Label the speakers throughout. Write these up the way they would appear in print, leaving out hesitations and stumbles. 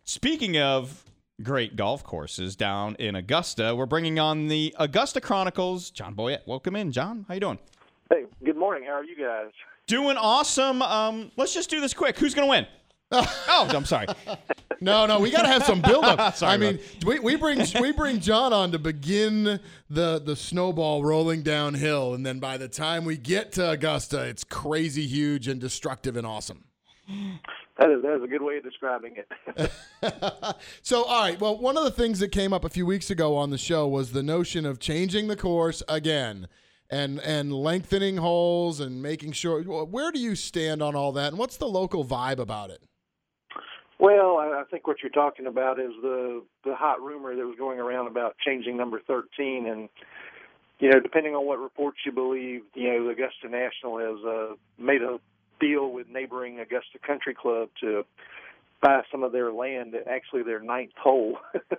Speaker 1: Speaking of great golf courses down in Augusta, we're bringing on the Augusta Chronicles. John Boyette, welcome in. John, how you doing?
Speaker 2: Hey, good morning. How are you guys?
Speaker 1: Doing awesome. Let's just do this quick. Who's going to win? Oh, I'm sorry.
Speaker 3: No, we got to have some build-up.
Speaker 1: Sorry,
Speaker 3: I mean, we bring John on to begin the snowball rolling downhill, and then by the time we get to Augusta, it's crazy, huge, and destructive and awesome.
Speaker 2: That is a good way of describing it.
Speaker 3: So, all right. Well, one of the things that came up a few weeks ago on the show was the notion of changing the course again and lengthening holes and making sure. Where do you stand on all that, and what's the local vibe about it?
Speaker 2: Well, I think what you're talking about is the hot rumor that was going around about changing number 13. And, depending on what reports you believe, the Augusta National has made a deal with neighboring Augusta Country Club to buy some of their land, actually their ninth hole,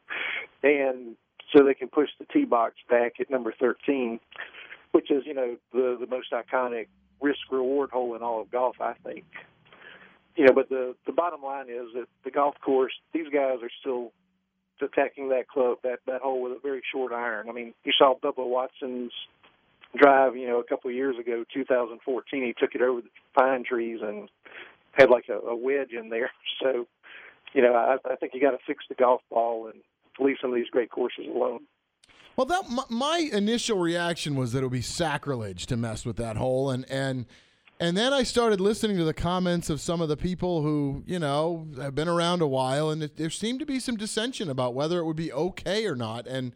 Speaker 2: and so they can push the tee box back at number 13, which is, the most iconic risk-reward hole in all of golf, I think. But the bottom line is that the golf course, these guys are still attacking that club, that hole with a very short iron. I mean, you saw Bubba Watson's drive, a couple of years ago, 2014. He took it over the pine trees and had like a wedge in there. So, I think you got to fix the golf ball and leave some of these great courses alone.
Speaker 3: Well, my initial reaction was that it would be sacrilege to mess with that hole, and then I started listening to the comments of some of the people who, have been around a while, and there seemed to be some dissension about whether it would be okay or not. And,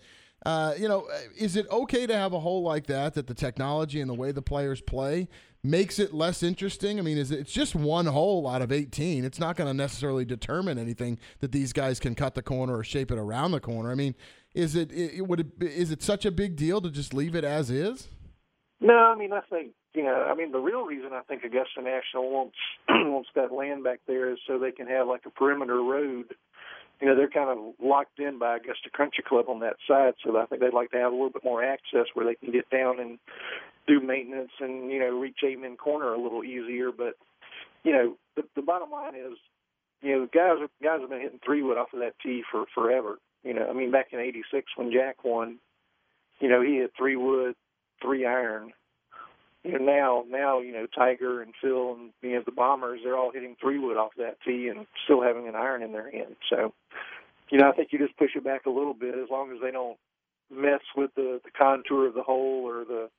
Speaker 3: is it okay to have a hole like that the technology and the way the players play makes it less interesting? I mean, it's just one hole out of 18. It's not going to necessarily determine anything that these guys can cut the corner or shape it around the corner. I mean, is it such a big deal to just leave it as is?
Speaker 2: No, I mean, I think, the real reason I think Augusta National wants that land back there is so they can have like a perimeter road. They're kind of locked in by Augusta Country Club on that side, so I think they'd like to have a little bit more access where they can get down and do maintenance and, reach Amen Corner a little easier. But, the bottom line is, guys have been hitting 3-wood off of that tee for forever. Back in '86 when Jack won, he hit 3-wood, 3-iron. Now, Tiger and Phil and, the Bombers, they're all hitting 3-wood off that tee and still having an iron in their hand. So, I think you just push it back a little bit as long as they don't mess with the contour of the hole or the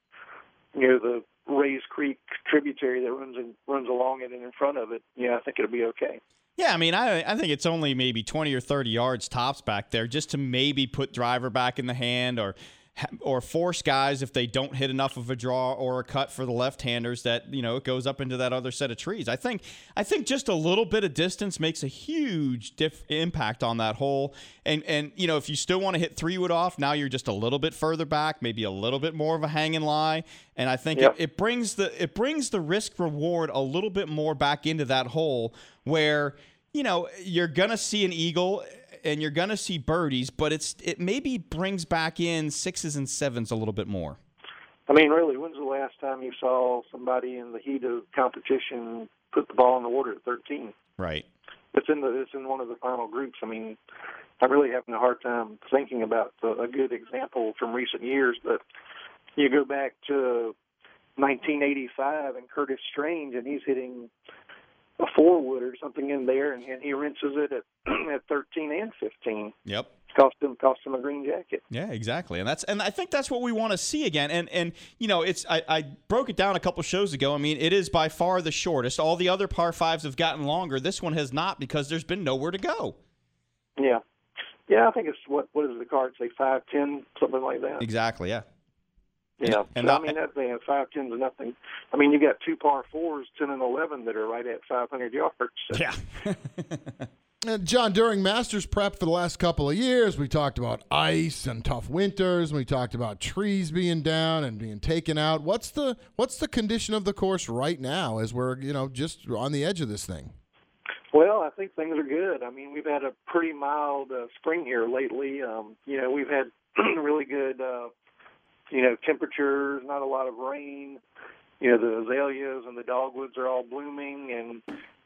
Speaker 2: Rays Creek tributary that runs along it and in front of it. I think it'll be okay.
Speaker 1: Yeah, I think it's only maybe 20 or 30 yards tops back there just to maybe put driver back in the hand or force guys if they don't hit enough of a draw or a cut for the left-handers that, it goes up into that other set of trees. I think just a little bit of distance makes a huge impact on that hole. And if you still want to hit 3-wood off, now you're just a little bit further back, maybe a little bit more of a hang and lie. And I think it brings the risk reward a little bit more back into that hole where, you're going to see an eagle and you're going to see birdies, but it maybe brings back in 6s and 7s a little bit more.
Speaker 2: Really, when's the last time you saw somebody in the heat of competition put the ball in the water at 13?
Speaker 1: Right.
Speaker 2: It's in one of the final groups. I'm really having a hard time thinking about a good example from recent years, but you go back to 1985 and Curtis Strange, and he's hitting a 4-wood or something in there, and he rinses it at 13 and 15.
Speaker 1: Yep.
Speaker 2: Cost him a green jacket.
Speaker 1: Yeah, exactly. And I think that's what we want to see again. And I broke it down a couple shows ago. It is by far the shortest. All the other par 5s have gotten longer. This one has not because there's been nowhere to go.
Speaker 2: Yeah. Yeah, I think it's what does the card say, 5-10, something like that.
Speaker 1: Exactly, yeah.
Speaker 2: Yeah, and that 5-10 is nothing. You got 2 par 4s, 10 and 11 that are right at 500 yards. So.
Speaker 1: Yeah.
Speaker 3: John, during Masters prep for the last couple of years, we talked about ice and tough winters, and we talked about trees being down and being taken out. What's the condition of the course right now as we're just on the edge of this thing?
Speaker 2: Well, I think things are good. We've had a pretty mild spring here lately. We've had really good. Temperatures, not a lot of rain. The azaleas and the dogwoods are all blooming, and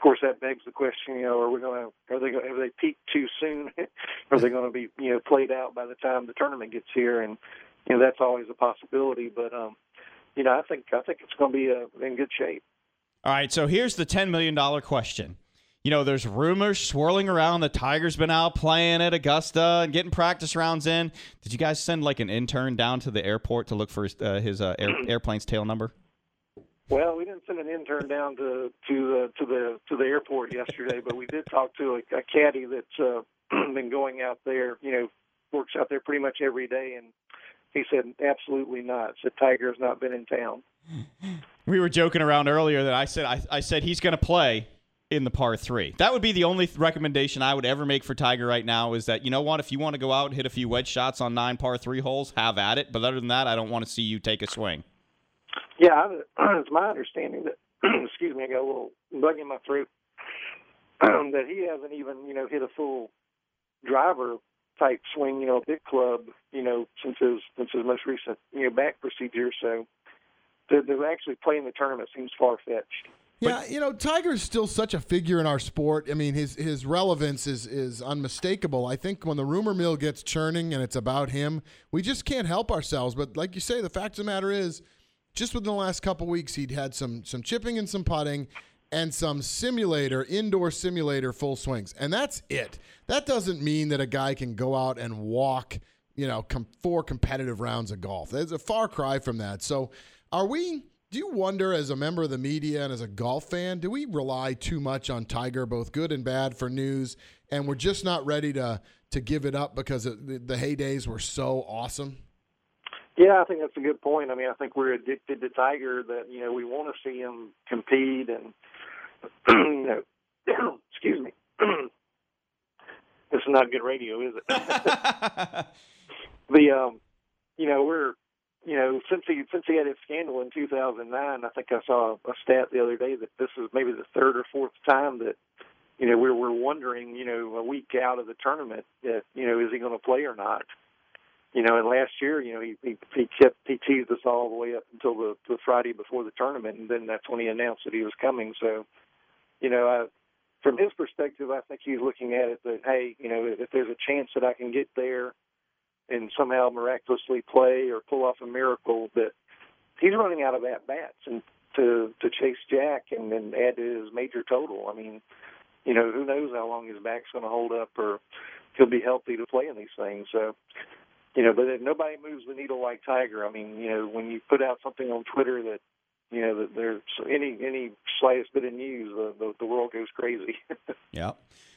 Speaker 2: course, that begs the question, have they peaked too soon? Are they going to be, played out by the time the tournament gets here? And, that's always a possibility. But, I think it's going to be in good shape.
Speaker 1: All right, so here's the $10 million question. There's rumors swirling around that Tiger's been out playing at Augusta and getting practice rounds in. Did you guys send like an intern down to the airport to look for his airplane's tail number?
Speaker 2: Well, we didn't send an intern down to the airport yesterday, but we did talk to a caddy that's been going out there. Works out there pretty much every day, and he said absolutely not. Said Tiger's not been in town.
Speaker 1: We were joking around earlier that I said he's going to play in the par 3. That would be the only recommendation I would ever make for Tiger right now is that, if you want to go out and hit a few wedge shots on 9 par 3 holes, have at it. But other than that, I don't want to see you take a swing.
Speaker 2: Yeah, it's my understanding that, excuse me, I got a little bug in my throat, that he hasn't even, hit a full driver type swing, big club, since his most recent, back procedure. So to actually playing the tournament seems far-fetched.
Speaker 3: Yeah, Tiger's still such a figure in our sport. I mean, his relevance is unmistakable. I think when the rumor mill gets churning and it's about him, we just can't help ourselves. But like you say, the fact of the matter is, just within the last couple weeks, he'd had some chipping and some putting and some indoor simulator full swings. And that's it. That doesn't mean that a guy can go out and walk, 4 competitive rounds of golf. There's a far cry from that. So do you wonder, as a member of the media and as a golf fan, do we rely too much on Tiger, both good and bad, for news, and we're just not ready to give it up because the heydays were so awesome?
Speaker 2: Yeah, I think that's a good point. I mean, I think we're addicted to Tiger, that, we want to see him compete and, excuse me. This is not good radio, is it? Since he had his scandal in 2009, I think I saw a stat the other day that this is maybe the 3rd or 4th time that, we're wondering, a week out of the tournament that, is he going to play or not? And last year, he teased us all the way up until the Friday before the tournament, and then that's when he announced that he was coming. So, from his perspective, I think he's looking at it that, hey, if there's a chance that I can get there and somehow miraculously play or pull off a miracle, that he's running out of at-bats and to chase Jack and then add to his major total. I mean, who knows how long his back's going to hold up or he'll be healthy to play in these things. So, but nobody moves the needle like Tiger. I mean, when you put out something on Twitter that, that there's any slightest bit of news, the world goes crazy.
Speaker 1: Yeah.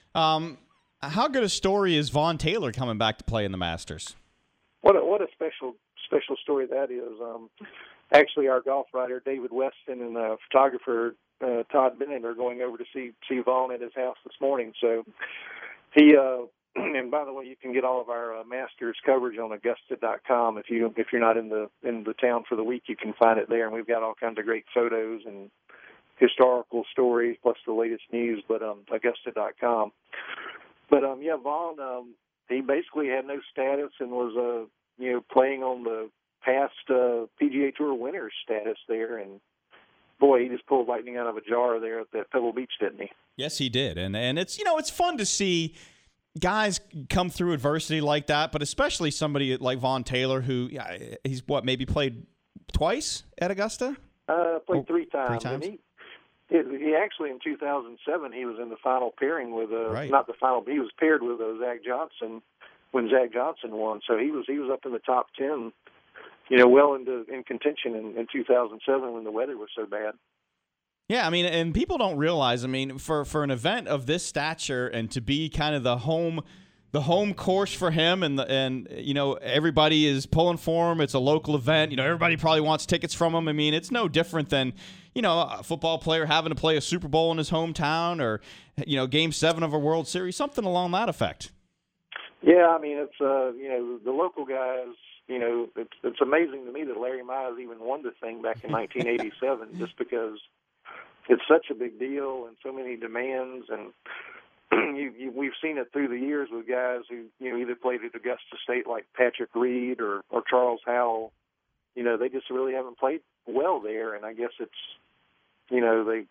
Speaker 1: How good a story is Vaughn Taylor coming back to play in the Masters?
Speaker 2: What a special story that is. Actually, our golf writer David Weston and photographer Todd Bennett are going over to see Vaughn at his house this morning. So he and by the way, you can get all of our Masters coverage on Augusta.com. If you're not in the town for the week, you can find it there, and we've got all kinds of great photos and historical stories plus the latest news. But Augusta.com. But Vaughn, he basically had no status and was playing on the past PGA Tour winners status there, and boy, he just pulled lightning out of a jar there at Pebble Beach, didn't he?
Speaker 1: Yes, he did, and it's it's fun to see guys come through adversity like that, but especially somebody like Vaughn Taylor, who he's maybe played twice at Augusta.
Speaker 2: Played 3 times.
Speaker 1: 3 times.
Speaker 2: And he actually in 2007 he was in the final pairing with
Speaker 1: right.
Speaker 2: Not the final, but he was paired with Zach Johnson when Zach Johnson won. So he was up in the top 10, well in contention in 2007 when the weather was so bad.
Speaker 1: Yeah, I mean, and people don't realize, I mean, for an event of this stature and to be kind of the home course for him, and everybody is pulling for him. It's a local event. Everybody probably wants tickets from him. I mean, it's no different than a football player having to play a Super Bowl in his hometown, or Game 7 of a World Series, something along that effect.
Speaker 2: Yeah, I mean, it's the local guys. It's amazing to me that Larry Mize even won the thing back in 1987, just because it's such a big deal and so many demands, and we've seen it through the years with guys who either played at Augusta State like Patrick Reed or Charles Howell. They just really haven't played well there, and I guess it's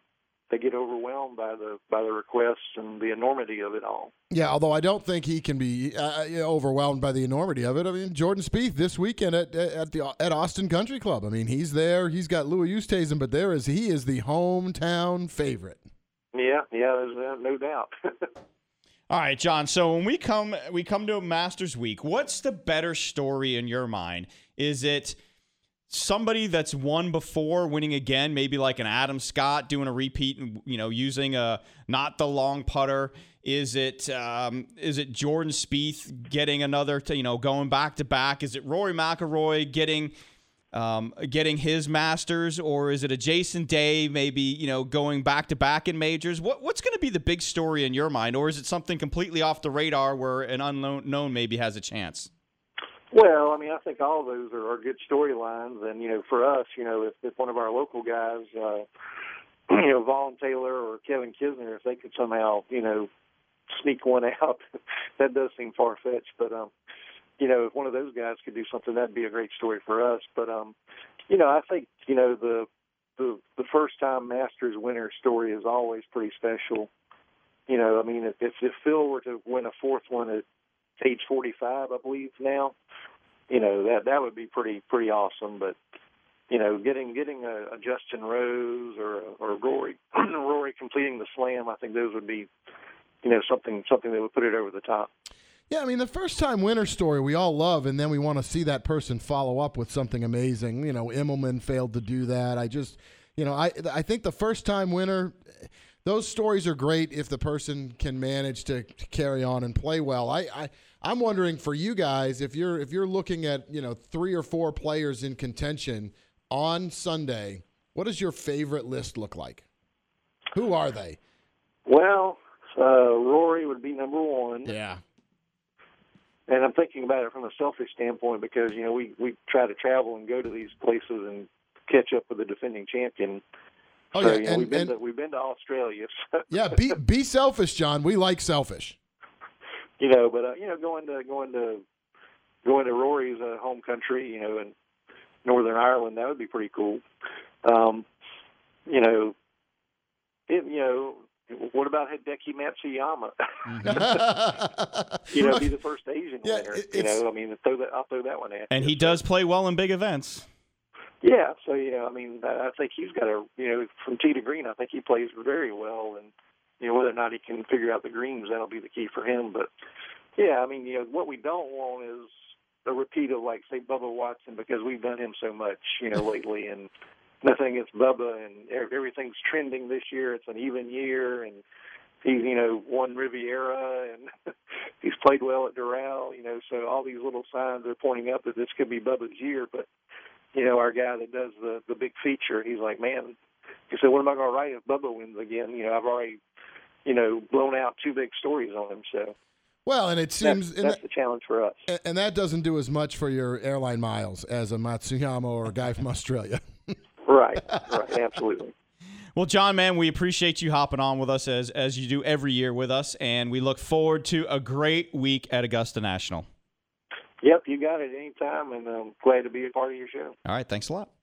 Speaker 2: they get overwhelmed by the requests and the enormity of it all.
Speaker 3: Yeah, although I don't think he can be overwhelmed by the enormity of it. I mean, Jordan Spieth this weekend at Austin Country Club. I mean, he's there. He's got Louis Oosthuizen, but he is the hometown favorite.
Speaker 2: Yeah, there's no doubt.
Speaker 1: All right, John. So when we come to a Masters week, what's the better story in your mind? Is it somebody that's won before winning again, maybe like an Adam Scott doing a repeat and using not the long putter? Is it Jordan Spieth getting another going back to back? Is it Rory McIlroy getting his Masters, or is it a Jason Day maybe going back to back in majors? What's going to be the big story in your mind, or is it something completely off the radar where an unknown maybe has a chance?
Speaker 2: Well, I mean, I think all of those are good storylines, and for us, if one of our local guys, Vaughn Taylor or Kevin Kisner, if they could somehow sneak one out, that does seem far fetched, but if one of those guys could do something, that'd be a great story for us. But I think the first time Masters winner story is always pretty special. I mean, if Phil were to win a fourth one at age 45, I believe now, that would be pretty awesome. But getting a Justin Rose or Rory completing the Slam, I think those would be something that would put it over the top.
Speaker 3: Yeah, I mean, the first-time winner story we all love, and then we want to see that person follow up with something amazing. Immelman failed to do that. I think the first-time winner, those stories are great if the person can manage to carry on and play well. I'm wondering for you guys, if you're looking at 3 or 4 players in contention on Sunday, what does your favorite list look like? Who are they?
Speaker 2: Well, Rory would be number one.
Speaker 3: Yeah.
Speaker 2: And I'm thinking about it from a selfish standpoint because, we try to travel and go to these places and catch up with the defending champion.
Speaker 3: Oh,
Speaker 2: so,
Speaker 3: yeah.
Speaker 2: we've been to Australia. So.
Speaker 3: Yeah, be selfish, John. We like selfish.
Speaker 2: But going to Rory's home country, in Northern Ireland, that would be pretty cool. What about Hideki Matsuyama? Be the first Asian winner. I'll throw that one at you.
Speaker 1: And he does play well in big events.
Speaker 2: Yeah, so I think he's got from tee to green, I think he plays very well, and whether or not he can figure out the greens, that'll be the key for him. But yeah, what we don't want is a repeat of say Bubba Watson, because we've done him so much lately, and nothing against Bubba, and everything's trending this year. It's an even year, and he's won Riviera, and he's played well at Doral. So all these little signs are pointing up that this could be Bubba's year. But our guy that does the big feature, he's like, man, he said, what am I going to write if Bubba wins again? I've already blown out 2 big stories on him. So.
Speaker 3: Well, and it seems
Speaker 2: that's the challenge for us.
Speaker 3: And that doesn't do as much for your airline miles as a Matsuyama or a guy from Australia.
Speaker 2: Right, absolutely.
Speaker 1: Well, John, man, we appreciate you hopping on with us as you do every year with us, and we look forward to a great week at Augusta National.
Speaker 2: Yep, you got it anytime, and I'm glad to be a part of your show.
Speaker 1: All right, thanks a lot.